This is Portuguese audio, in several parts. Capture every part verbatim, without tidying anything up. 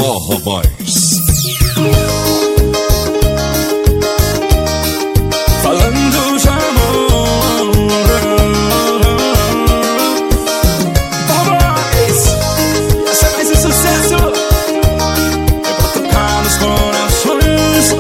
Forró Boys. Falando de amor, Forró Boys, essa é mais um sucesso. É pra tocar nos corações.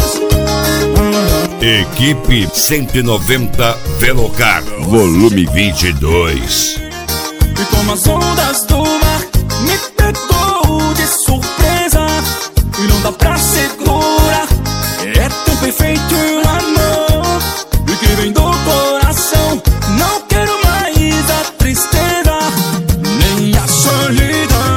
Equipe cento e noventa Velocar, volume vinte e dois. E como as ondas do mar me pegou de surpresa, e não dá pra segurar. É tão perfeito o amor, e que vem do coração. Não quero mais a tristeza, nem a solidão.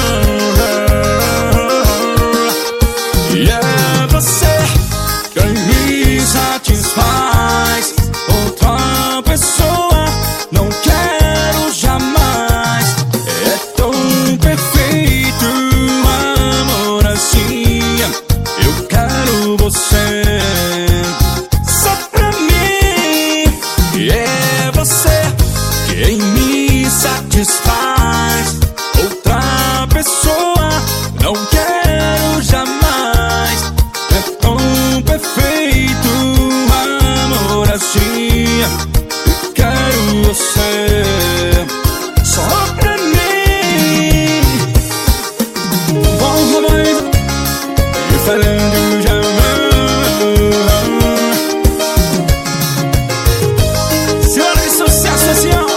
E é você quem me satisfaz. Outra pessoa não quero jamais. É tão perfeito o amor assim. Eu quero você só pra mim. E é você quem me satisfaz. Outra pessoa não quero jamais. É tão perfeito o amor assim. Eu quero você só pra mim. Forró Boys, e falando de amor. Senhora de sucesso assim, ó.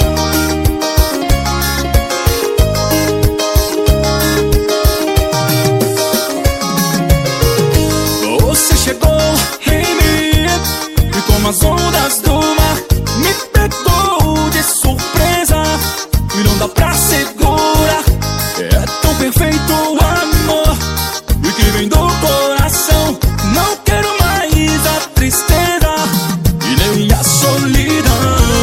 Você chegou em mim, e como as ondas do mar me pegou de surpresa, e não dá pra segurar. É tão perfeito o amor, e que vem do coração. Não quero mais a tristeza, e nem a solidão.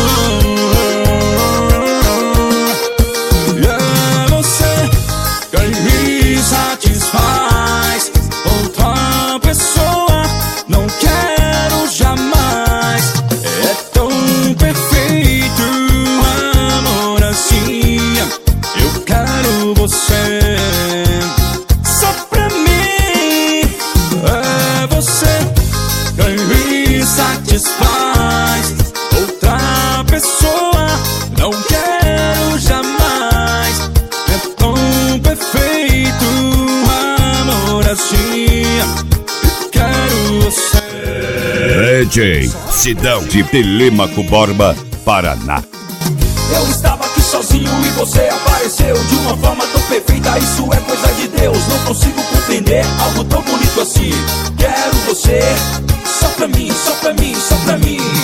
E é você quem me satisfaz. Outra pessoa não quero jamais. É tão perfeito o amor assim. Eu quero você só pra mim. É você quem me satisfaz. Outra pessoa não quero jamais. É tão perfeito o amor assim. Eu quero você. D J Sidão de Telêmaco Borba, Paraná. Eu estava aqui sozinho e você apareceu de uma forma tão perfeita. Isso é coisa de Deus, não consigo compreender algo tão bonito assim. Quero você só pra mim, só pra mim, só pra mim.